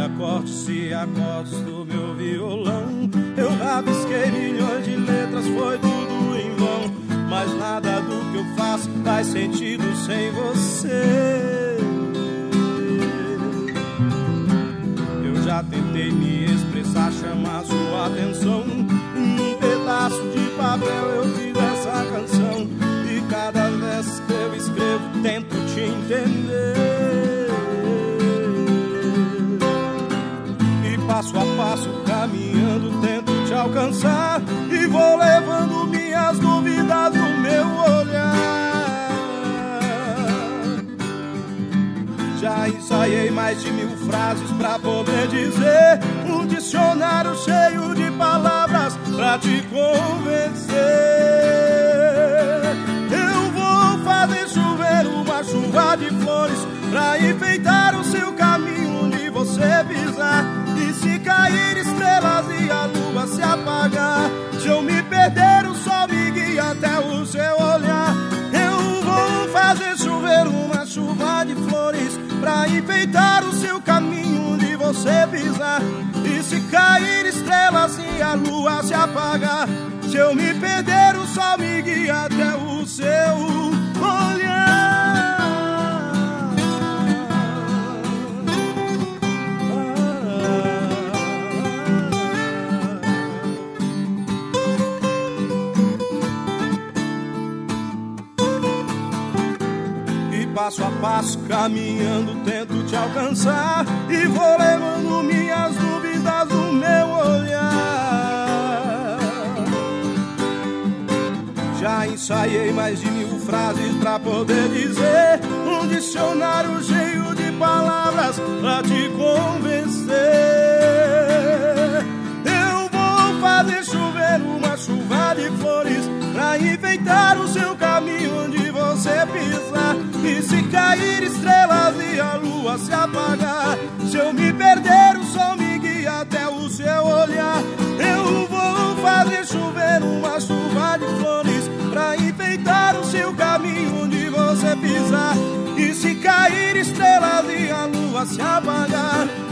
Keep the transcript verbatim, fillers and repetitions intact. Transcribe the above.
acordes e acordes do meu violão. Eu rabisquei milhões de letras, foi tudo em vão. Mas nada do que eu faço faz sentido sem você. Eu já tentei me expressar, chamar sua atenção. Num pedaço de papel eu fiz essa canção. E cada vez que eu escrevo tento te entender. E passo a passo caminhando tento te alcançar. E vou levando minhas dúvidas no meu olhar. Já ensaiei mais de mil frases pra poder dizer. Um dicionário cheio de palavras pra te convencer. Eu vou fazer chover uma chuva de flores pra enfeitar o seu caminho onde você pisar. E se cair estrelas e a lua se apagar, se eu me perder o sol me guia até o seu olhar. Eu vou fazer chover uma chuva de flores pra enfeitar o seu caminho onde você pisar. E se cair estrelas e a lua se apagar, se eu me perder o sol me guia até o seu olhar. Passo a passo, caminhando, tento te alcançar. E vou levando minhas dúvidas no meu olhar. Já ensaiei mais de mil frases pra poder dizer. Um dicionário cheio de palavras pra te convencer. Eu vou fazer chover uma chuva de flores pra enfeitar o seu caminho onde você pisar. E se cair estrelas e a lua se apagar, se eu me perder o sol me guia até o seu olhar. Eu vou fazer chover uma chuva de flores pra enfeitar o seu caminho onde você pisar. E se cair estrelas e a lua se apagar,